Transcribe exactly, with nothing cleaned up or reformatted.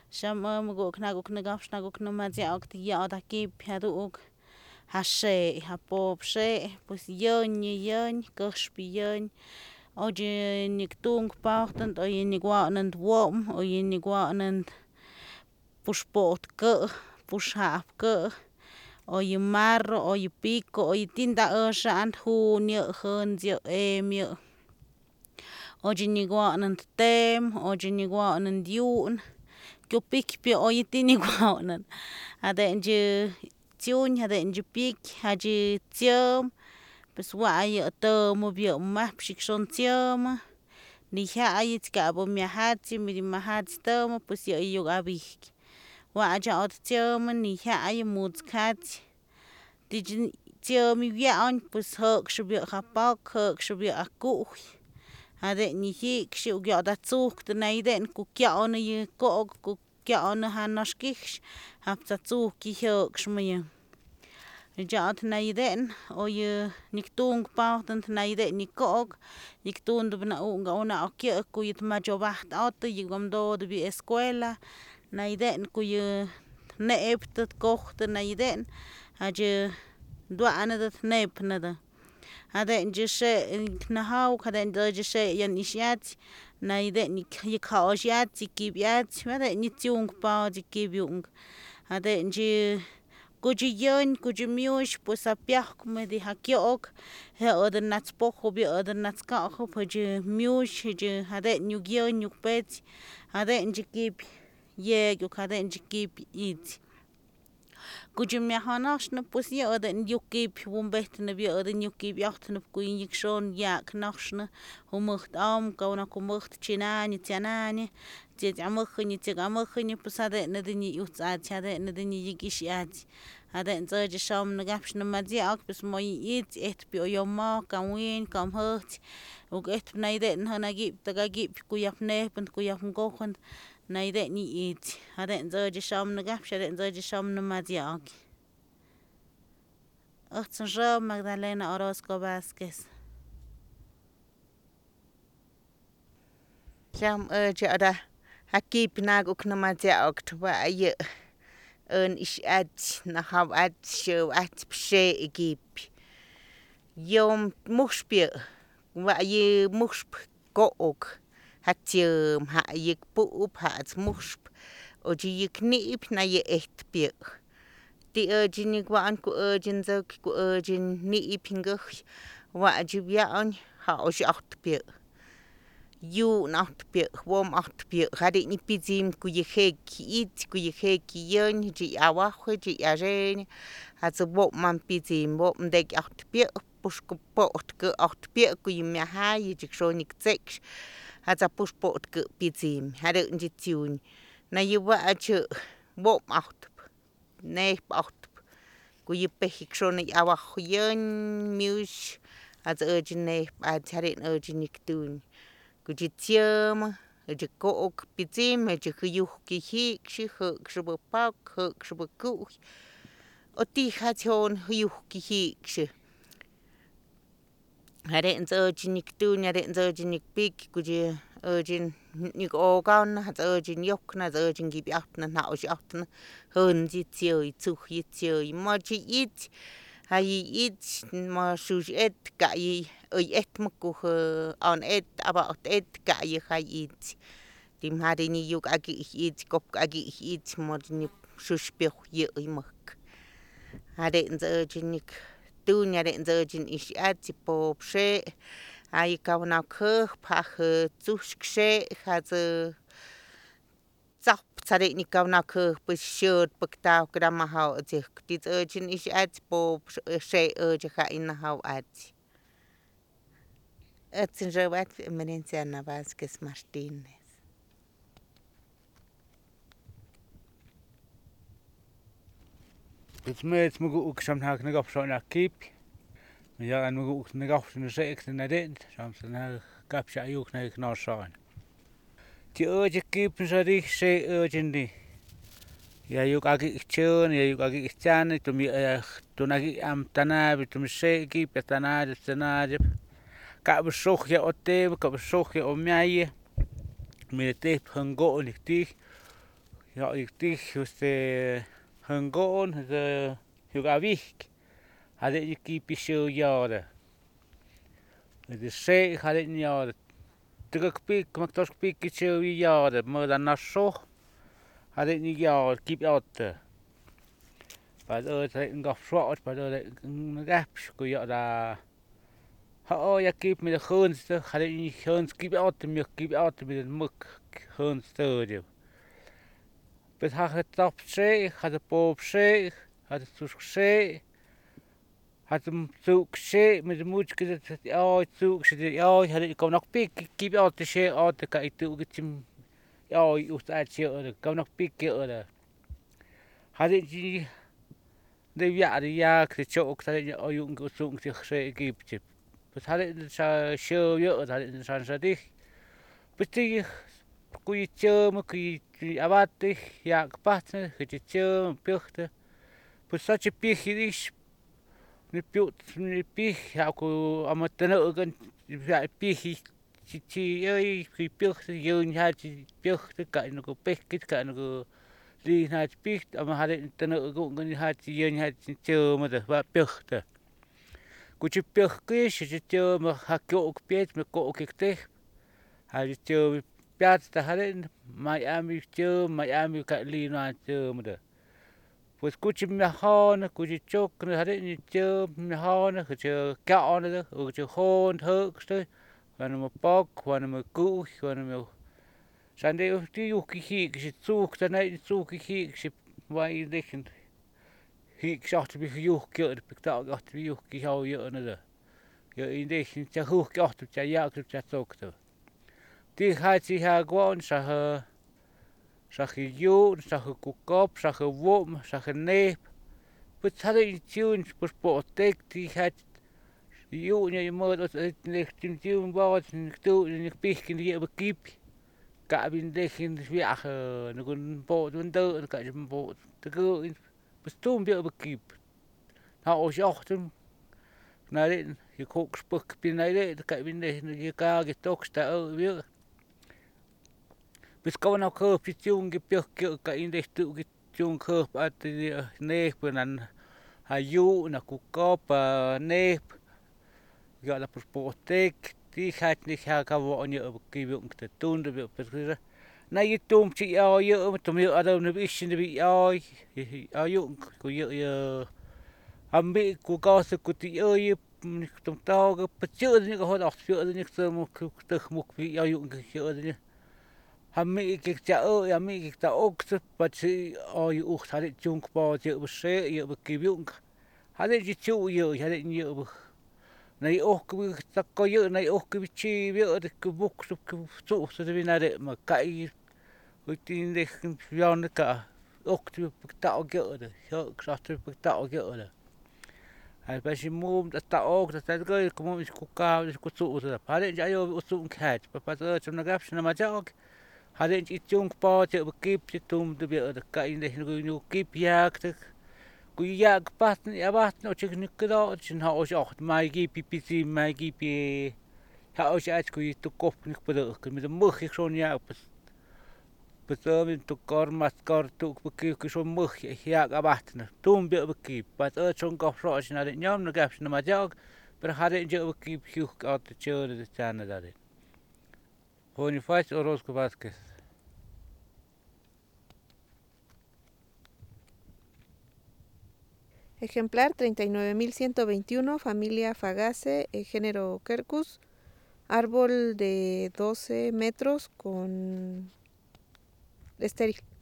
Shama maguk naguk nagafsh naguk namaziak ya da kip haduk hashe hapop she pues yun yun kushpi yun oye niktung pachtant oye niguanant wom oye niguanant pushpot ke pushap ke oye marro oye pico oye tinda shan junio junio emio oye niguanant tem oye niguanant yun Cupik pio oye tini guaunan adenche tiun adenche pik hachi tiom pues waya tomo bio map shikshon tiom ni jay kabo mi hati mi mahati tomo pues yo yo abik waya ot tiom ni jay mut kati tijin tiom yaon pues hok shbio hapak hok shbio akuj ade ni hik shiu gyoda tsuk tnaiden ku kyaon ye kok ku kyaon hanoshkish hapsa tsuk ki jok shmaya jat naiden oye niktung pautant naiden ni kok niktund bna unga una okye kuyt machobaht ot yigomdo bi escuela naiden kuye nebt kocht naiden hache duanat nep nada aden she nahaw kaden de she yan ishiat naiden yikhaw shiat kibiat made ni tiung pa kibyung aden chi kuchiyon kuchimyush pues apiak me di hakyok he oden nats pojo bi oden nats ka hoje myush je aden nyugyon nyugpet aden chikip ye yuk aden chikip it kuchimya hanash no pues ye oden yukip bumbet ne bi oden yukip yacht no kuin yikshon yak nachne humocht am kauna kumocht chinani tianani jet amokhnyi jet amokhnyi pues aden ne ni utsa aden ne ni yikishiat aden zoje sham ne gapsh ne madzi ak pues moy it et bi oyoma kawin kam hot ug et naiden hanagip tagagip kuyapne punt kuyap ngokhon naiden ni it aden zoje sham ne gapsh aden zoje sham ne madzi ak Otsonjo Magdalena Orozco Vázquez. Jam öjada hakip naguk namadja oktwa ye ön ish at na hav at show at pshe egip yom mushpie wa ye mushp gook hat ye ha yek pup hat mushp oji yek nip na ye echt pie di urgin igwan ku urgin zok ku urgin nip ngach wa jibyan ha oji acht pie yu nacht pie wom acht pie hadi ni pizim ku ye hek it ku ye hek yon ji awa ji aren hat bo man pizim bo dek acht pie push ku pot ku acht pie ku me ha ye jikronik tsek hat a push pot ku pizim hadi ji tun na ye wa ach bo acht ne acht ku ye pe hikronik awa yon mus hat urgin ne at harin urgin niktun Kujitium, a cook, pizzim, a juki hik, she hook, shubo pak, hook, shubo cook. O ti hation, huki hik. I didn't urge Niktun, I didn't urge Nick Pig, could you urging Nick Organ, has urging Yokna, urging give out and house out, hun jitio, two hitio, moji eat. Hij eet maar zoals et ga je et mekuh aan et about et ga je hij eet dim had ni juk agi eet kop agi eet maar ni suspech je imak had in de urgent doen ja in de urgent is et pop she hij kan nou keuch pach zuskse had zap tsare ni kaw na ke pshot pakta grama ha je dit urgent is at po she urge ha in ha at it's in Robert Menenciana Vázquez Martínez. Het met me ook soms heb ik op zo'n kip. Ja, en me ook nog op zo'n zeker naar dit. Soms dan heb je ook nog naar zo'n. Die urge kip is er ik zei urgent. Ja, je ook ik chun, je ook ik staan, toen je toen ik am tana, toen me zei kip tana, de tana. Ka bezoek je op te, ka bezoek je op mij. Met de tape gaan go niet die. ja ik tih este hangon de jugavik hade ik kipi show jaren de se hade ik jaren terug pik mak tos pik show jaren maar dan naar zo hade ik niet jaren kip otte maar er zijn gaf zwart maar er gaps kun je daar oh ja kip met de gunste hade ik niet gunst kip otte meer kip otte met een muk gunst er bet ha het top se had de pop se had het sus se had hem zoek se met de moedje dat ja zoek ze ja had ik kon nog pik kip otte se otte kan ik toe het ja je uit je kan nog pik er had ik die de ja de ja ik het ook dat je oh jong zoek zich se kipje bet had ik sa show je had ik san sa dich bet kun je tjum, kun je abatig, ja, kapatne, kun je tjum, pichte. Pues dat je pichtje is, ne picht, ne picht, ja, kun amatene ook een, ja, pichtje, je je je je pichte, je je je pichte, kan je nog pichtje, kan je nog die naar het picht, maar had het tene ook een had je je had je tjum met de pichte. Kun je pichtje, je tjum, ha je ook picht, met kook ik tegen, had je tjum. Piat ta haren Miami chơi Miami ka li na chơi mà được. Pues kuchi me hon kuchi chok ne haren ni chơi me hon ku chơi ka ne ku chơi hon thơ sтой. Quan mà bọc quan mà cu quan mà san de ti yu ki hi ki zu ta nei zu ki hi ki vai dechen. Hi gesagt bi yu ki de pikta gat bi yu ki hau yu ne de. Yo in dechen ta hu ki gat ta ja ki ta sok ta. Die gaat zich gewoon zeggen, zeg je jood, zeg je koekop, zeg je wom, zeg je neep. Wat had je tune voor sportek, die gaat jood, je moet het ligt in tune bouwen, en ik doe en ik pik in die hebben kip. Ka bin lig in de weg, en een boot, een deur, en kan je een boot. De girl in bestoom bij hebben kip. Nou, als je achter naar dit, je kook spuk binnen dit, dan kan je binnen je kaag, je toch staan weer. Bis kau nak ke picung ke piok ke ka indek tu ke cung ke at ne penan hayu na ku kop ne ya la protek ti hat ni ha ka wo ni ke biung te tun de pe na yi tum chi ya yo tum yo adam ne bi shin bi ya ayu ku yo yo ambi ku ka se ku ti yo yi tum ta ke pe chu ni ko ho chu ni ke mo ku te mo bi ya yu ke chu ni Hami ik ta o ja mi ik ta ook te patsi o je ocht had het jong pa je be je be kibjong had het je chu je had het je be nee ook we ta ko je nee ook we chi we de kubuk so so so de na de ma kai we tin de jan ka ook te ta ook je de zo ik zag te ta ook je de hij bij zijn moem dat ta ook dat het ga kom is ku ka is ku so so had het ja je so een kat pa pa zo na gap na ma ook had het iets jong paatje op kipje toen de weer de kain de nu kip jaagde kun ja gepat ja wat nou je nu gedaan je nou als acht mij kipje pisi mij kipje ja als je uit kun je te kop niet bedoel met een mug ik zo'n ja bedoel in te kar mas kar toe bekijk zo'n mug ja gebat toen weer op kip wat er zo'n kop zo als je naar de jam nog heb je maar ja maar had het je op kip goed uit de chode de chane daar Bonifácio Orozco Vázquez. Ejemplar treinta y nueve mil ciento veintiuno, familia Fagace, género Quercus, árbol de doce metros con estéril.